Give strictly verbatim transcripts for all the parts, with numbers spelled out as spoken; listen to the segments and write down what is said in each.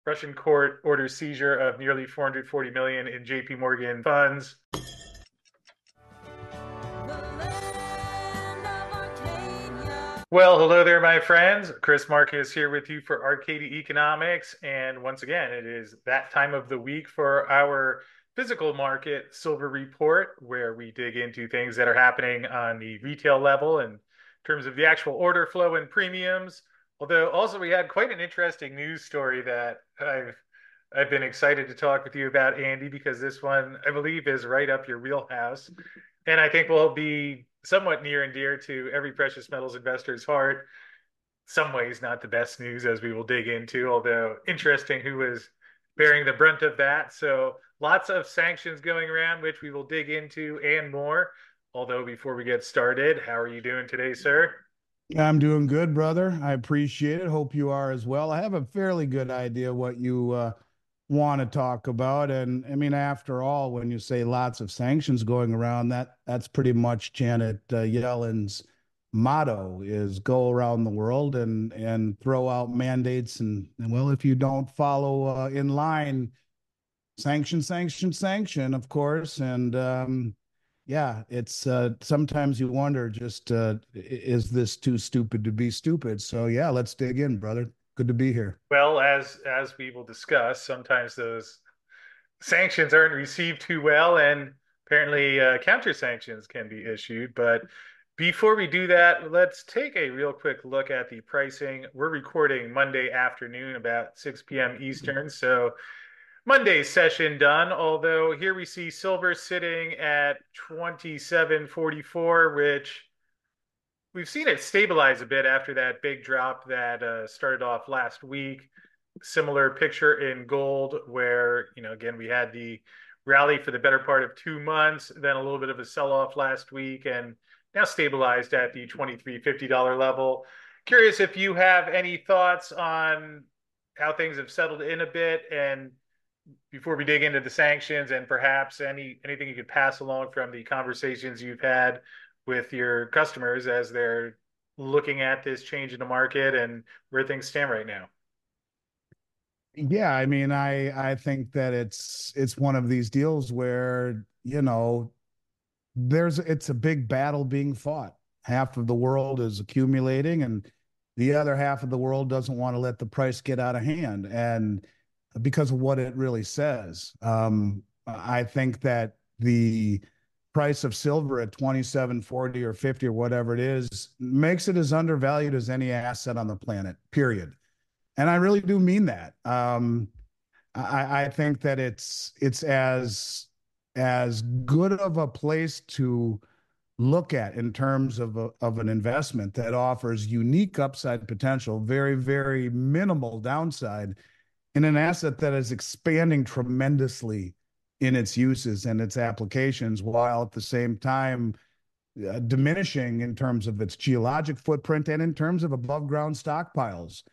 Russian court orders seizure of nearly four hundred forty million dollars in J P Morgan funds. Well, hello there, my friends. Chris Marcus here with you for Arcadia Economics. And once again, it is that time of the week for our physical market silver report, where we dig into things that are happening on the retail level in terms of the actual order flow and premiums. Although also we had quite an interesting news story that I've I've been excited to talk with you about, Andy, because this one I believe is right up your wheelhouse, and I think will be somewhat near and dear to every precious metals investor's heart. Some ways not the best news, as we will dig into, although interesting who is bearing the brunt of that. So lots of sanctions going around, which we will dig into and more. Although before we get started, how are you doing today, sir? I'm doing good, brother. I appreciate it. Hope you are as well. I have a fairly good idea what you uh, want to talk about. And I mean, after all, when you say lots of sanctions going around, that that's pretty much Janet uh, Yellen's motto is go around the world and and throw out mandates. And, and well, if you don't follow uh, in line, sanction, sanction, sanction, of course. And um, yeah, it's uh, sometimes you wonder just uh, is this too stupid to be stupid? So yeah, let's dig in, brother. Good to be here. Well, as as we will discuss, sometimes those sanctions aren't received too well, and apparently uh, counter sanctions can be issued. But before we do that, let's take a real quick look at the pricing. We're recording Monday afternoon, about six p m. Eastern. So Monday's session done. Although here we see silver sitting at twenty-seven forty-four, which we've seen it stabilize a bit after that big drop that uh, started off last week. Similar picture in gold, where, you know, again, we had the rally for the better part of two months, then a little bit of a sell off last week, and now stabilized at the twenty-three fifty dollars level. Curious if you have any thoughts on how things have settled in a bit, and before we dig into the sanctions, and perhaps any anything you could pass along from the conversations you've had with your customers as they're looking at this change in the market and where things stand right now. Yeah, I mean, I I think that it's it's one of these deals where, you know, there's it's a big battle being fought. Half of the world is accumulating and the other half of the world doesn't want to let the price get out of hand. And because of what it really says, um, I think that the price of silver at twenty-seven forty or fifty or whatever it is makes it as undervalued as any asset on the planet, period. And I really do mean that. Um, I, I think that it's it's as as good of a place to look at in terms of a, of an investment that offers unique upside potential, very, very minimal downside in an asset that is expanding tremendously in its uses and its applications, while at the same time uh, diminishing in terms of its geologic footprint and in terms of above ground stockpiles.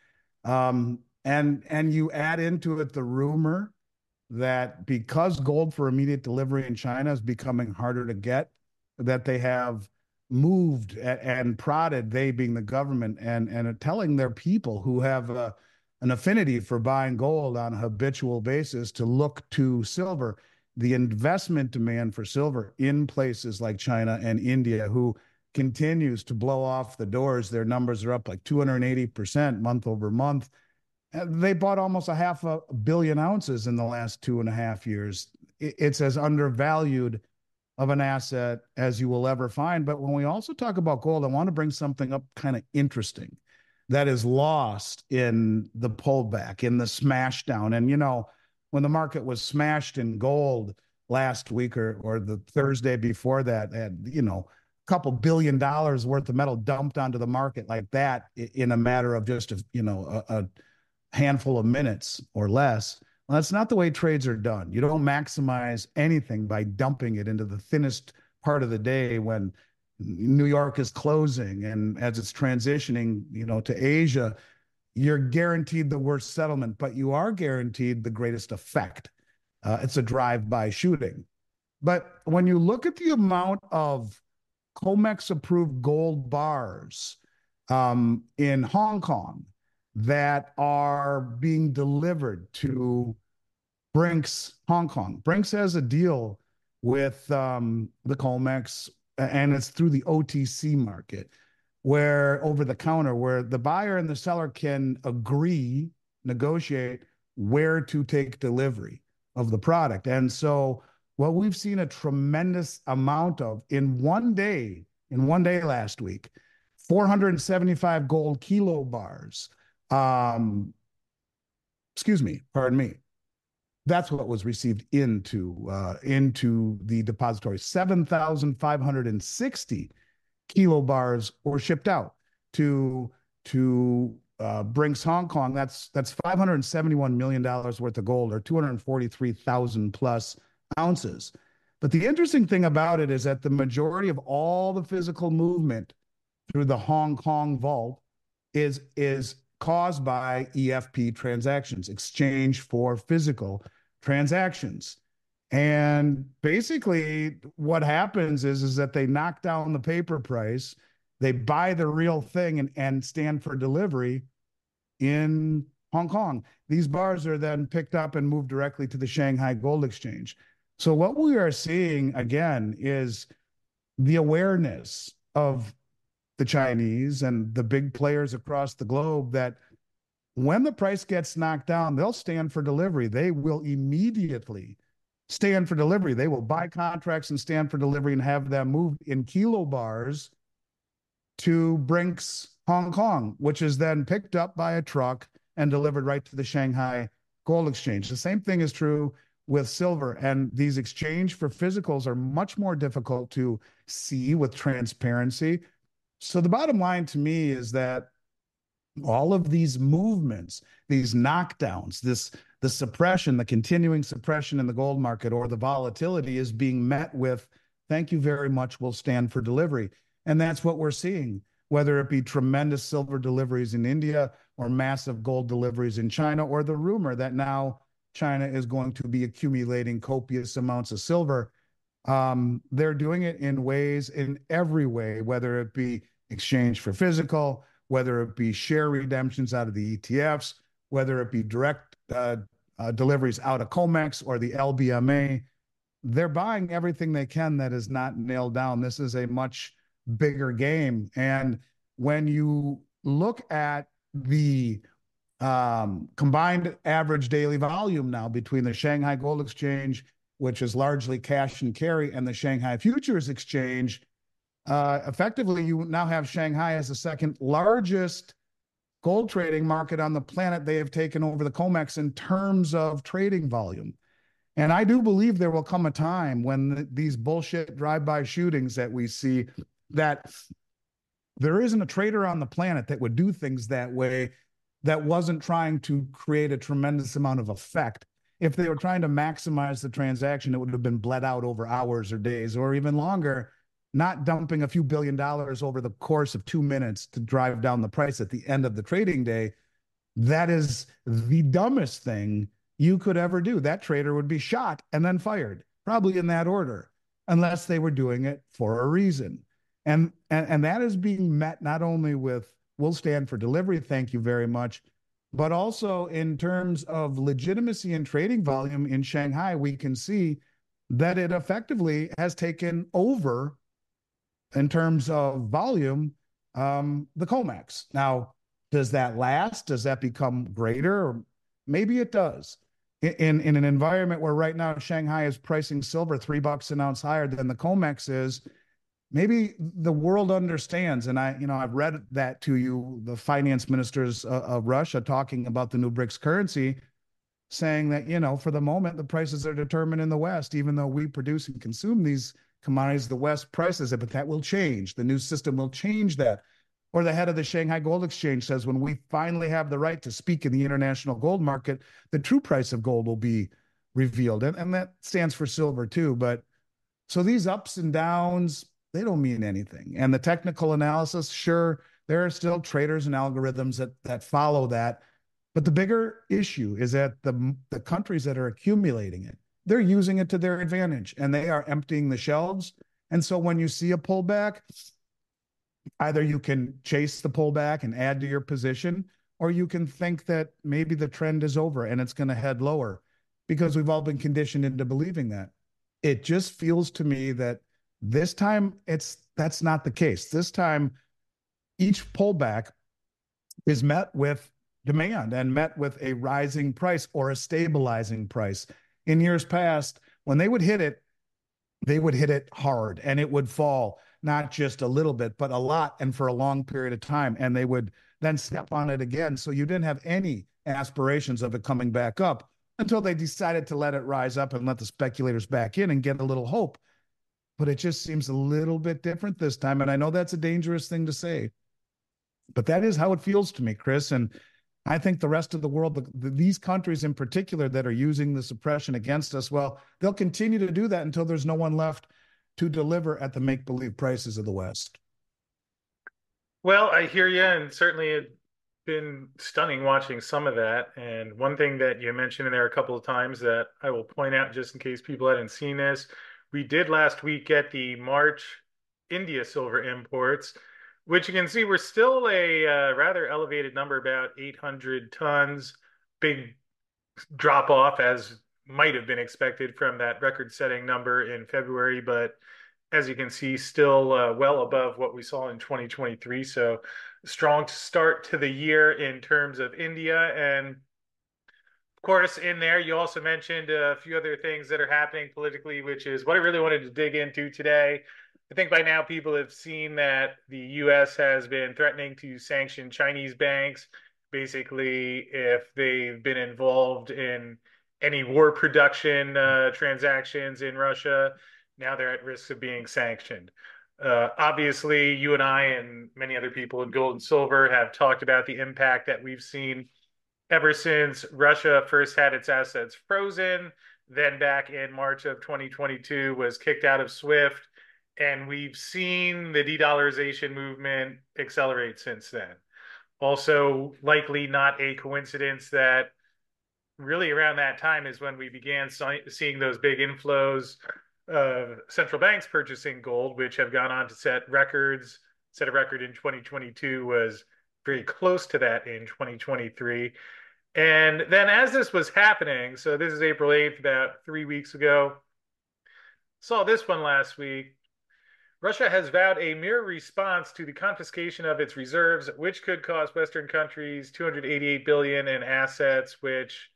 Um, and and you add into it the rumor that because gold for immediate delivery in China is becoming harder to get, that they have moved and prodded, they being the government, and and telling their people who have a, an affinity for buying gold on a habitual basis to look to silver. The investment demand for silver in places like China and India, who continues to blow off the doors. Their numbers are up like two hundred eighty percent month over month. They bought almost a half a billion ounces in the last two and a half years. It's as undervalued of an asset as you will ever find. But when we also talk about gold, I want to bring something up kind of interesting that is lost in the pullback, in the smash down. And, you know, when the market was smashed in gold last week or, or the Thursday before that, had, you know, a couple billion dollars worth of metal dumped onto the market like that in a matter of just, a, you know, a, a handful of minutes or less. Well, that's not the way trades are done. You don't maximize anything by dumping it into the thinnest part of the day when New York is closing and as it's transitioning, you know, to Asia. You're guaranteed the worst settlement, but you are guaranteed the greatest effect. Uh, it's a drive-by shooting. But when you look at the amount of COMEX approved gold bars um, in Hong Kong, that are being delivered to Brinks, Hong Kong. Brinks has a deal with um, the Comex, and it's through the O T C market, where over the counter, where the buyer and the seller can agree, negotiate where to take delivery of the product. And so, what we've seen a tremendous amount of in one day, in one day last week, four hundred seventy-five gold kilo bars. Um, excuse me, pardon me, that's what was received into uh, into the depository. seven thousand five hundred sixty kilobars were shipped out to to uh, Brinks Hong Kong. That's that's five hundred seventy-one million dollars worth of gold, or two hundred forty-three thousand plus ounces. But the interesting thing about it is that the majority of all the physical movement through the Hong Kong vault is is caused by E F P transactions, exchange for physical transactions. And basically what happens is, is that they knock down the paper price, they buy the real thing and, and stand for delivery in Hong Kong. These bars are then picked up and moved directly to the Shanghai Gold Exchange. So what we are seeing again is the awareness of the Chinese and the big players across the globe that when the price gets knocked down, they'll stand for delivery. They will immediately stand for delivery. They will buy contracts and stand for delivery and have them moved in kilo bars to Brinks, Hong Kong, which is then picked up by a truck and delivered right to the Shanghai Gold Exchange. The same thing is true with silver. And these exchange for physicals are much more difficult to see with transparency. So the bottom line to me is that all of these movements, these knockdowns, this the suppression, the continuing suppression in the gold market or the volatility is being met with, thank you very much, we'll stand for delivery. And that's what we're seeing, whether it be tremendous silver deliveries in India or massive gold deliveries in China, or the rumor that now China is going to be accumulating copious amounts of silver. Um, they're doing it in ways, in every way, whether it be exchange for physical, whether it be share redemptions out of the E T Fs, whether it be direct uh, uh, deliveries out of COMEX or the L B M A. They're buying everything they can that is not nailed down. This is a much bigger game. And when you look at the um, combined average daily volume now between the Shanghai Gold Exchange, which is largely cash and carry, and the Shanghai Futures Exchange, uh, effectively, you now have Shanghai as the second largest gold trading market on the planet. They have taken over the COMEX in terms of trading volume. And I do believe there will come a time when th- these bullshit drive-by shootings that we see, that there isn't a trader on the planet that would do things that way that wasn't trying to create a tremendous amount of effect. If they were trying to maximize the transaction, it would have been bled out over hours or days or even longer, not dumping a few billion dollars over the course of two minutes to drive down the price at the end of the trading day. That is the dumbest thing you could ever do. That trader would be shot and then fired, probably in that order, unless they were doing it for a reason. And, and, and that is being met not only with, we'll stand for delivery, thank you very much, but also in terms of legitimacy and trading volume in Shanghai. We can see that it effectively has taken over, in terms of volume, um, the COMEX. Now, does that last? Does that become greater? Maybe it does. In, in an environment where right now Shanghai is pricing silver three bucks an ounce higher than the COMEX is, maybe the world understands. And I, you know, I've read that to you, the finance ministers of, of Russia talking about the new BRICS currency, saying that, you know, for the moment, the prices are determined in the West, even though we produce and consume these commodities, the West prices it, but that will change. The new system will change that. Or the head of the Shanghai Gold Exchange says, when we finally have the right to speak in the international gold market, the true price of gold will be revealed. And, and that stands for silver too. But so these ups and downs, they don't mean anything. And the technical analysis, sure, there are still traders and algorithms that, that follow that. But the bigger issue is that the, the countries that are accumulating it, they're using it to their advantage and they are emptying the shelves. And so when you see a pullback, either you can chase the pullback and add to your position, or you can think that maybe the trend is over and it's going to head lower because we've all been conditioned into believing that. It just feels to me that this time it's that's not the case. This time, each pullback is met with demand and met with a rising price or a stabilizing price. In years past, when they would hit it, they would hit it hard and it would fall, not just a little bit, but a lot and for a long period of time. And they would then step on it again. So you didn't have any aspirations of it coming back up until they decided to let it rise up and let the speculators back in and get a little hope. But it just seems a little bit different this time. And I know that's a dangerous thing to say, but that is how it feels to me, Chris. And I think the rest of the world, the, the, these countries in particular that are using the suppression against us, well, they'll continue to do that until there's no one left to deliver at the make-believe prices of the West. Well, I hear you, and certainly it's been stunning watching some of that. And one thing that you mentioned in there a couple of times that I will point out just in case people hadn't seen this, we did last week get the March India silver imports, which you can see we're still a uh, rather elevated number, about eight hundred tons. Big drop off as might have been expected from that record setting number in February, but as you can see, still uh, well above what we saw in twenty twenty-three. So strong start to the year in terms of India. And of course, in there, you also mentioned a few other things that are happening politically, which is what I really wanted to dig into today. I think by now people have seen that the U S has been threatening to sanction Chinese banks, basically, if they've been involved in any war production uh, transactions in Russia. Now they're at risk of being sanctioned. Uh, obviously, you and I and many other people in gold and silver have talked about the impact that we've seen ever since Russia first had its assets frozen, then back in March of twenty twenty-two was kicked out of SWIFT. And we've seen the de-dollarization movement accelerate since then. Also, likely not a coincidence that really around that time is when we began seeing those big inflows of central banks purchasing gold, which have gone on to set records. Set a record in twenty twenty-two, was very close to that in twenty twenty-three. And then as this was happening, so this is April eighth, about three weeks ago, saw this one last week. Russia has vowed a mere response to the confiscation of its reserves, which could cost Western countries two hundred eighty-eight billion dollars in assets, which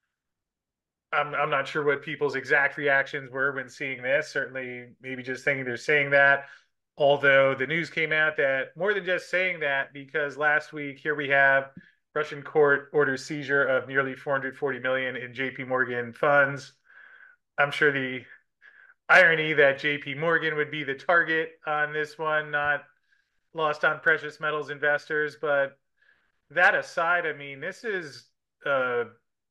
I'm, I'm not sure what people's exact reactions were when seeing this. Certainly, maybe just thinking they're saying that. Although the news came out that more than just saying that, because last week here we have Russian court orders seizure of nearly four hundred forty million dollars in J P Morgan funds. I'm sure the irony that J P Morgan would be the target on this one, not lost on precious metals investors. But that aside, I mean, this is a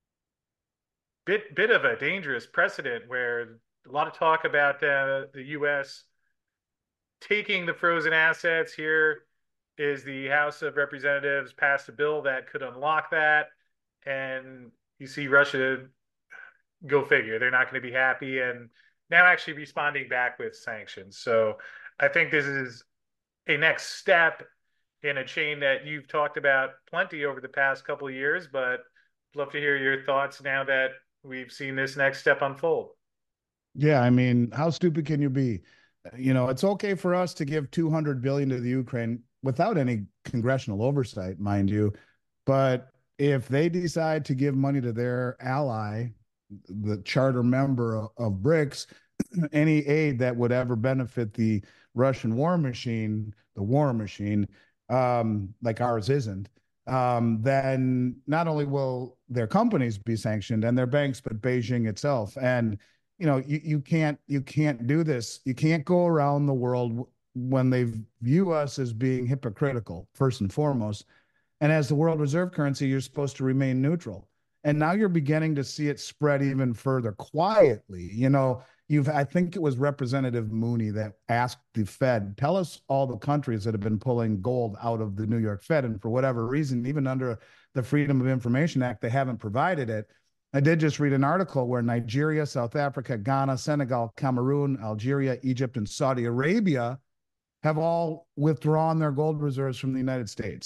bit bit of a dangerous precedent where a lot of talk about uh, the U S taking the frozen assets. Here is the House of Representatives passed a bill that could unlock that. And you see Russia, go figure, they're not going to be happy, and now actually responding back with sanctions. So I think this is a next step in a chain that you've talked about plenty over the past couple of years, but I'd love to hear your thoughts now that we've seen this next step unfold. Yeah, I mean, how stupid can you be? You know, it's okay for us to give two hundred billion dollars to the Ukraine without any congressional oversight, mind you. But if they decide to give money to their ally, the charter member of, of BRICS, any aid that would ever benefit the Russian war machine, the war machine, um, like ours isn't, um, then not only will their companies be sanctioned and their banks, but Beijing itself. And you know, you, you can't you can't do this. You can't go around the world when they view us as being hypocritical, first and foremost. And as the world reserve currency, you're supposed to remain neutral. And now you're beginning to see it spread even further quietly. You know, you've, I think it was Representative Mooney that asked the Fed, tell us all the countries that have been pulling gold out of the New York Fed. And for whatever reason, even under the Freedom of Information Act, they haven't provided it. I did just read an article where Nigeria, South Africa, Ghana, Senegal, Cameroon, Algeria, Egypt, and Saudi Arabia have all withdrawn their gold reserves from the United States.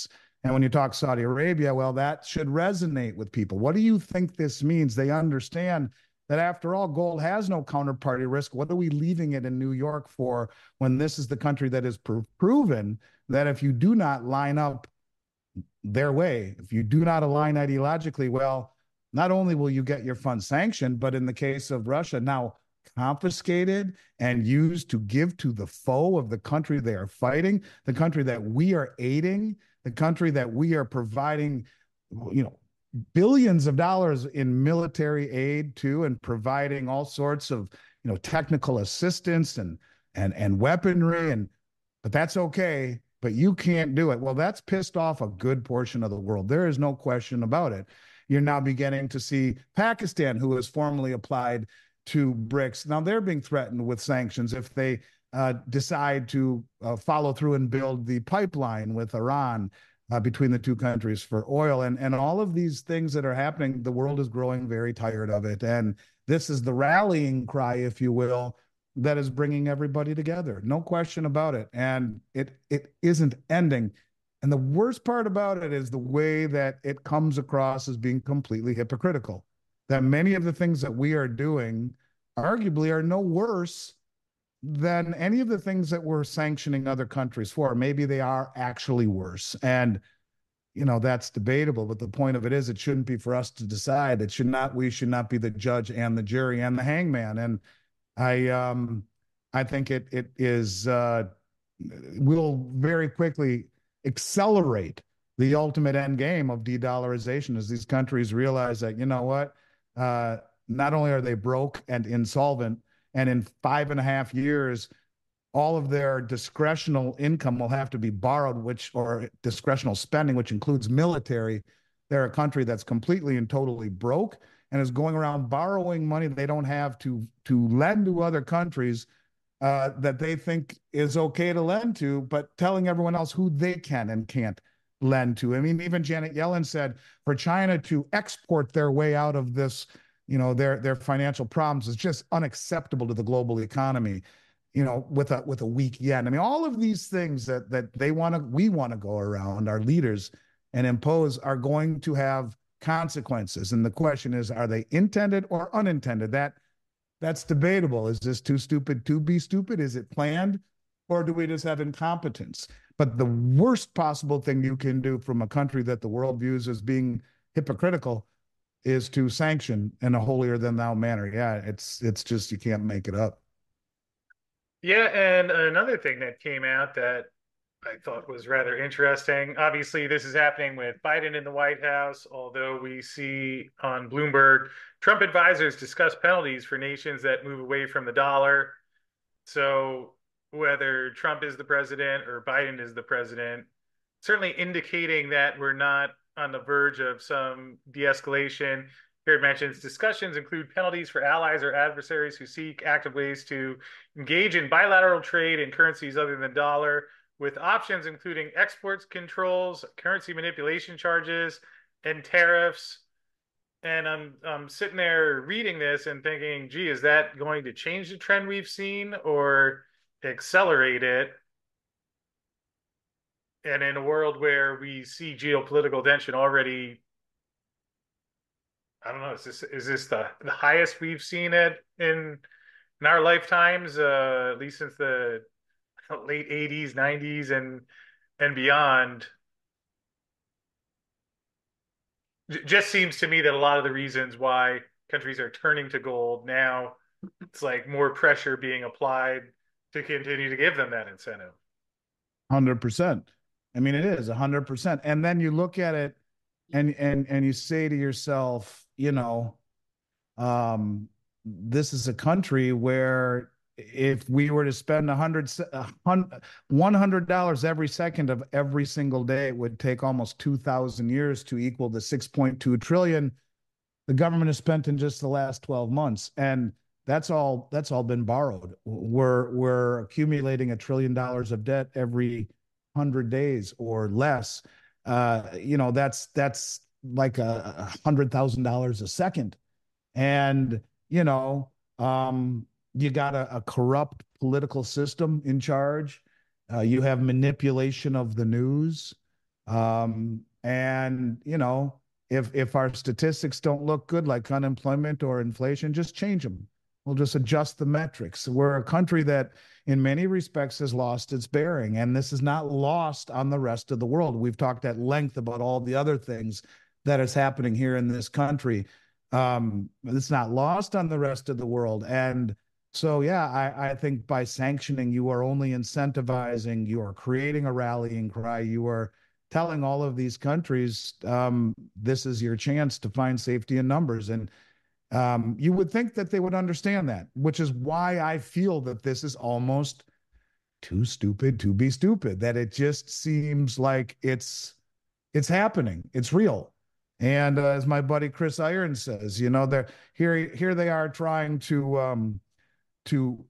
And when you talk Saudi Arabia, well, that should resonate with people. What do you think this means? They understand that after all, gold has no counterparty risk. What are we leaving it in New York for when this is the country that is pr- proven that if you do not line up their way, if you do not align ideologically, well, not only will you get your funds sanctioned, but in the case of Russia, now confiscated and used to give to the foe of the country they are fighting, the country that we are aiding, the country that we are providing, you know, billions of dollars in military aid to, and providing all sorts of, you know, technical assistance and and and weaponry. And but that's okay, but you can't do it. Well, that's pissed off a good portion of the world. There is no question about it. You're now beginning to see Pakistan, who has formally applied to BRICS. Now they're being threatened with sanctions if they uh, decide to uh, follow through and build the pipeline with Iran uh, between the two countries for oil. And, and all of these things that are happening, the world is growing very tired of it. And this is the rallying cry, if you will, that is bringing everybody together. No question about it. And it it isn't ending. And the worst part about it is the way that it comes across as being completely hypocritical. That many of the things that we are doing arguably are no worse than any of the things that we're sanctioning other countries for. Maybe they are actually worse. And, you know, that's debatable. But the point of it is, it shouldn't be for us to decide. It should not, we should not be the judge and the jury and the hangman. And I, um, I think it, it is, uh, will very quickly accelerate the ultimate end game of de-dollarization as these countries realize that, you know what, uh, not only are they broke and insolvent, and in five and a half years, all of their discretional income will have to be borrowed, which, or discretional spending, which includes military. They're a country that's completely and totally broke and is going around borrowing money they don't have to to lend to other countries uh, that they think is okay to lend to, but telling everyone else who they can and can't lend to. I mean, even Janet Yellen said for China to export their way out of this, you know, their their financial problems is just unacceptable to the global economy, you know, with a with a weak yen. I mean, all of these things that that they want to, we want to go around, our leaders, and impose are going to have consequences. And the question is, are they intended or unintended? That that's debatable. Is this too stupid to be stupid? Is it planned? Or do we just have incompetence? But the worst possible thing you can do from a country that the world views as being hypocritical is to sanction in a holier than thou manner. Yeah, it's it's just, you can't make it up. Yeah, and another thing that came out that I thought was rather interesting. Obviously, this is happening with Biden in the White House, although we see on Bloomberg, Trump advisors discuss penalties for nations that move away from the dollar. So whether Trump is the president or Biden is the president, certainly indicating that we're not on the verge of some de-escalation. Here it mentions discussions include penalties for allies or adversaries who seek active ways to engage in bilateral trade in currencies other than dollar, with options including exports controls, currency manipulation charges, and tariffs. And I'm I'm sitting there reading this and thinking, gee, is that going to change the trend we've seen or accelerate it? And in a world where we see geopolitical tension already, I don't know, is this is this the, the highest we've seen it in in our lifetimes, uh, at least since the late eighties, nineties, and and beyond? It just seems to me that a lot of the reasons why countries are turning to gold now, it's like more pressure being applied to continue to give them that incentive. one hundred percent. I mean, it is one hundred percent. And then you look at it and and and you say to yourself, you know, um, this is a country where if we were to spend a hundred, one hundred dollars every second of every single day, it would take almost two thousand years to equal the six point two trillion the government has spent in just the last twelve months. And that's all, that's all been borrowed. We're, we're accumulating a trillion dollars of debt every hundred days or less. Uh, you know, that's, that's like a, a hundred thousand dollars a second. And, you know, um, you got a, a corrupt political system in charge. Uh, you have manipulation of the news. Um, and you know, if if our statistics don't look good, like unemployment or inflation, just change them. We'll just adjust the metrics. We're a country that, in many respects, has lost its bearing, and this is not lost on the rest of the world. We've talked at length about all the other things that is happening here in this country. Um, it's not lost on the rest of the world, and so, yeah, I, I think by sanctioning, you are only incentivizing, you are creating a rallying cry, you are telling all of these countries, um, this is your chance to find safety in numbers. And um, you would think that they would understand that, which is why I feel that this is almost too stupid to be stupid, that it just seems like it's it's happening, it's real. And uh, as my buddy Chris Irons says, you know, they're here here they are trying to um, to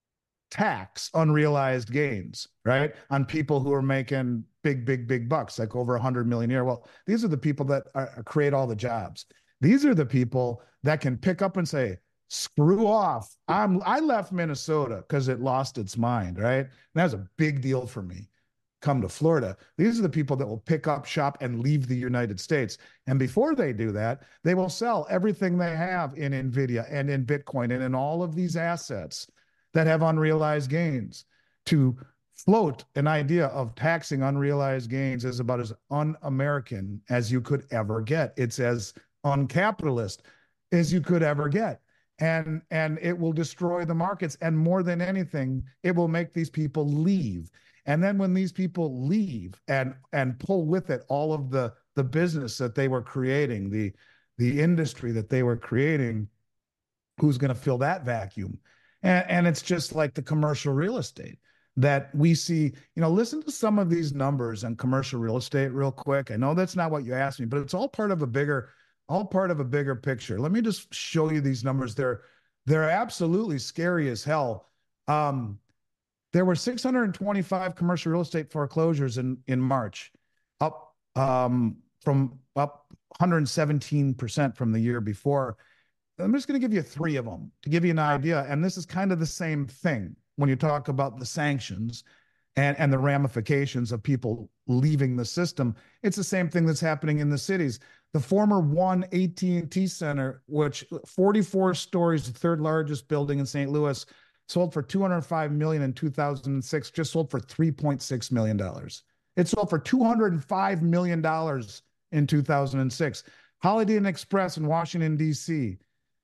tax unrealized gains, right? On people who are making big, big, big bucks, like over a hundred million a year. Well, these are the people that are, create all the jobs. These are the people that can pick up and say, screw off. I'm I left Minnesota because it lost its mind, right? And that was a big deal for me. Come to Florida. These are the people that will pick up shop and leave the United States. And before they do that, they will sell everything they have in NVIDIA and in Bitcoin and in all of these assets that have unrealized gains to float an idea of taxing unrealized gains is about as un-American as you could ever get. It's as uncapitalist as you could ever get. And, and it will destroy the markets. And more than anything, it will make these people leave. And then when these people leave and and pull with it all of the the business that they were creating, the the industry that they were creating, who's going to fill that vacuum? And, and it's just like the commercial real estate that we see. You know, listen to some of these numbers on commercial real estate real quick. I know that's not what you asked me, but it's all part of a bigger, all part of a bigger picture. Let me just show you these numbers. They're they're absolutely scary as hell. Um, there were six hundred twenty-five commercial real estate foreclosures in, in March, up um, from up one hundred seventeen percent from the year before. I'm just going to give you three of them to give you an idea. And this is kind of the same thing when you talk about the sanctions and, and the ramifications of people leaving the system. It's the same thing that's happening in the cities. The former One A T and T Center, which forty-four stories, the third largest building in Saint Louis, sold for two hundred five million dollars in two thousand six, just sold for three point six million dollars. It sold for two hundred five million dollars in two thousand six. Holiday Inn Express in Washington, D C,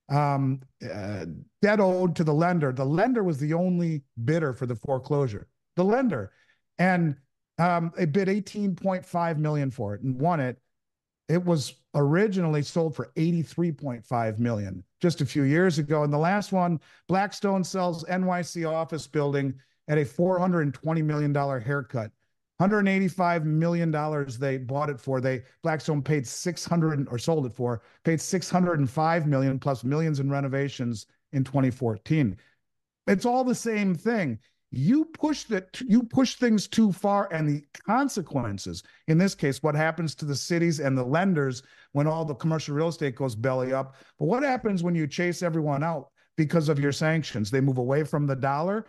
um, uh, debt owed to the lender. The lender was the only bidder for the foreclosure. The lender. And um, they bid eighteen point five million dollars for it and won it. It was originally sold for eighty-three point five million dollars just a few years ago. And the last one, Blackstone sells N Y C office building at a four hundred twenty million dollars haircut. one hundred eighty-five million dollars they bought it for. They Blackstone paid six hundred or sold it for, paid six hundred five million dollars plus millions in renovations in twenty fourteen. It's all the same thing. You push that, you push things too far, and the consequences, in this case, what happens to the cities and the lenders when all the commercial real estate goes belly up. But what happens when you chase everyone out because of your sanctions? They move away from the dollar.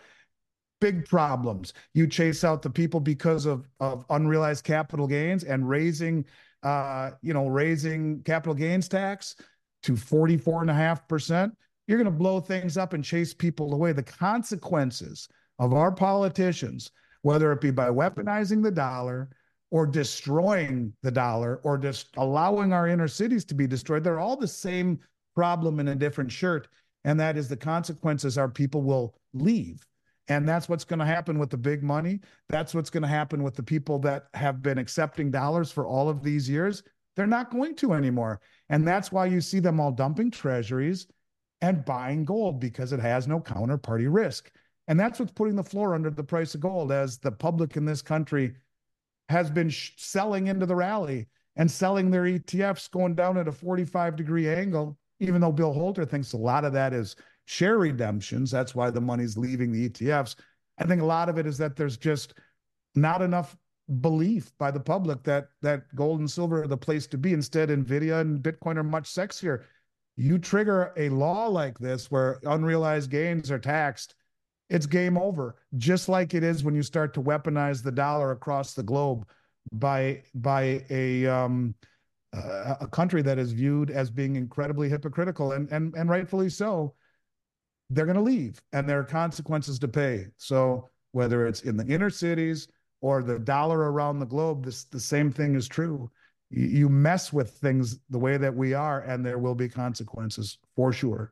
Big problems. You chase out the people because of, of unrealized capital gains and raising, uh, you know, raising capital gains tax to forty-four and a half percent. You're going to blow things up and chase people away. The consequences of our politicians, whether it be by weaponizing the dollar or destroying the dollar or just allowing our inner cities to be destroyed, they're all the same problem in a different shirt. And that is the consequences are people will leave. And that's what's going to happen with the big money. That's what's going to happen with the people that have been accepting dollars for all of these years. They're not going to anymore. And that's why you see them all dumping treasuries and buying gold, because it has no counterparty risk. And that's what's putting the floor under the price of gold, as the public in this country has been selling into the rally and selling their E T Fs going down at a forty-five degree angle, even though Bill Holter thinks a lot of that is share redemptions. That's why the money's leaving the E T Fs. I think a lot of it is that there's just not enough belief by the public that that gold and silver are the place to be. Instead, NVIDIA and Bitcoin are much sexier. You trigger a law like this where unrealized gains are taxed, it's game over. Just like it is when you start to weaponize the dollar across the globe by by a um, a a country that is viewed as being incredibly hypocritical, and and and rightfully so. They're going to leave, and there are consequences to pay. So whether it's in the inner cities or the dollar around the globe, this the same thing is true. You, you mess with things the way that we are, and there will be consequences for sure.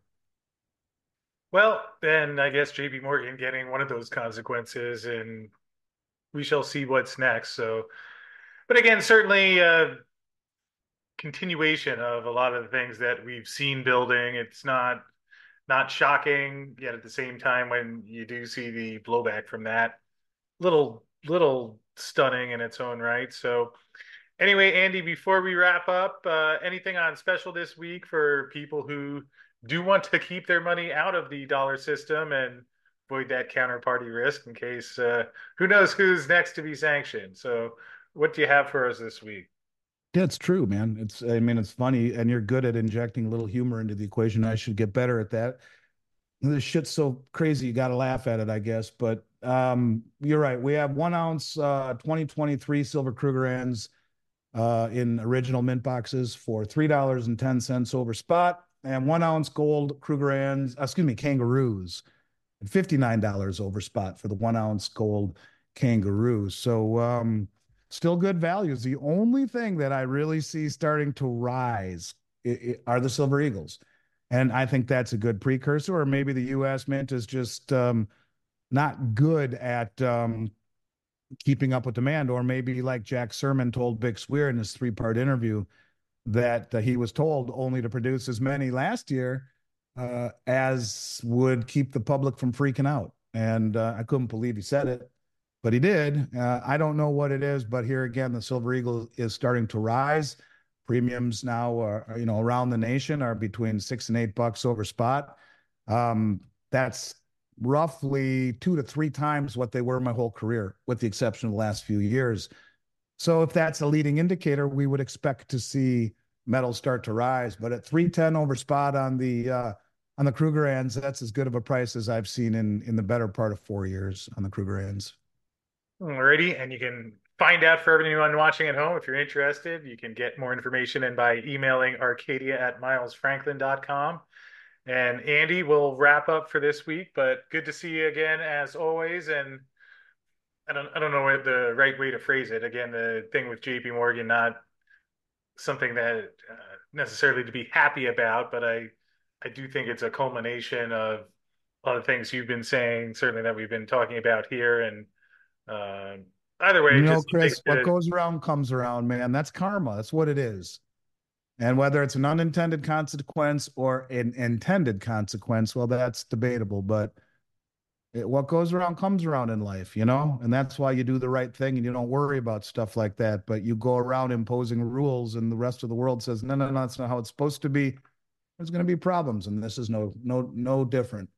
Well, then I guess J P Morgan getting one of those consequences, and we shall see what's next. So, but again, certainly a continuation of a lot of the things that we've seen building. It's not not shocking, yet at the same time, when you do see the blowback from that, little little stunning in its own right. So, anyway, Andy, before we wrap up, uh, anything on special this week for people who do want to keep their money out of the dollar system and avoid that counterparty risk in case uh, who knows who's next to be sanctioned? So, what do you have for us this week? Yeah, it's true, man. It's, I mean, it's funny, and you're good at injecting a little humor into the equation. I should get better at that. This shit's so crazy, you got to laugh at it, I guess. But um, you're right. We have one ounce uh, twenty twenty-three silver Krugerrands uh, in original mint boxes for three dollars and ten cents over spot, and one ounce gold Krugerrands, uh, excuse me, kangaroos, at fifty-nine dollars over spot for the one ounce gold kangaroos. So, um, still good values. The only thing that I really see starting to rise i- i- are the Silver Eagles. And I think that's a good precursor, or maybe the U S Mint is just um, not good at um, keeping up with demand, or maybe like Jack Sermon told Big Swear in his three part interview that uh, he was told only to produce as many last year uh, as would keep the public from freaking out. And uh, I couldn't believe he said it, but he did. Uh, I don't know what it is, but here again, the Silver Eagle is starting to rise. Premiums now are, you know, around the nation are between six and eight bucks over spot. Um, that's roughly two to three times what they were my whole career, with the exception of the last few years. So if that's a leading indicator, we would expect to see metals start to rise. But at three ten over spot on the uh, on the Krugerrands, that's as good of a price as I've seen in in the better part of four years on the Krugerrands. Alrighty, and you can find out for everyone watching at home if you're interested. You can get more information in by emailing Arcadia at miles franklin dot com. And Andy, we'll wrap up for this week, but good to see you again as always. And I don't I don't know what the right way to phrase it. Again, the thing with J P Morgan, not something that uh, necessarily to be happy about, but I I do think it's a culmination of a lot of things you've been saying, certainly that we've been talking about here. And uh, either way, You it know, just Chris, makes what it. goes around comes around, man. That's karma. That's what it is. And whether it's an unintended consequence or an intended consequence, well, that's debatable. But it, what goes around comes around in life, you know? And that's why you do the right thing and you don't worry about stuff like that. But you go around imposing rules and the rest of the world says, no, no, no, that's not how it's supposed to be. There's going to be problems. And this is no, no, no different.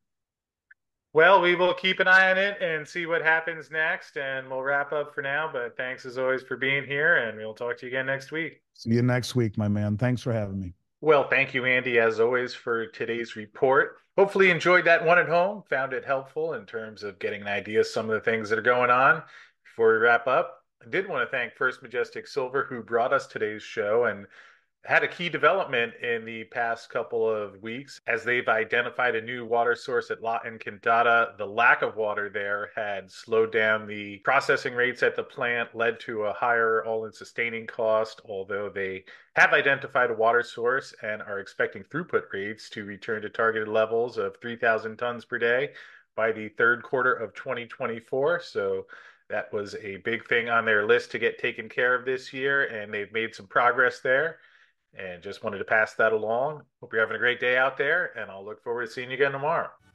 Well, we will keep an eye on it and see what happens next, and we'll wrap up for now. But thanks as always for being here, and we'll talk to you again next week. See you next week, my man. Thanks for having me. Well, thank you, Andy, as always, for today's report. Hopefully, you enjoyed that one at home, found it helpful in terms of getting an idea of some of the things that are going on. Before we wrap up, I did want to thank First Majestic Silver, who brought us today's show and had a key development in the past couple of weeks as they've identified a new water source at La Encantada. The lack of water there had slowed down the processing rates at the plant, led to a higher all-in sustaining cost, although they have identified a water source and are expecting throughput rates to return to targeted levels of three thousand tons per day by the third quarter of twenty twenty-four. So that was a big thing on their list to get taken care of this year, and they've made some progress there and just wanted to pass that along. Hope you're having a great day out there, and I'll look forward to seeing you again tomorrow.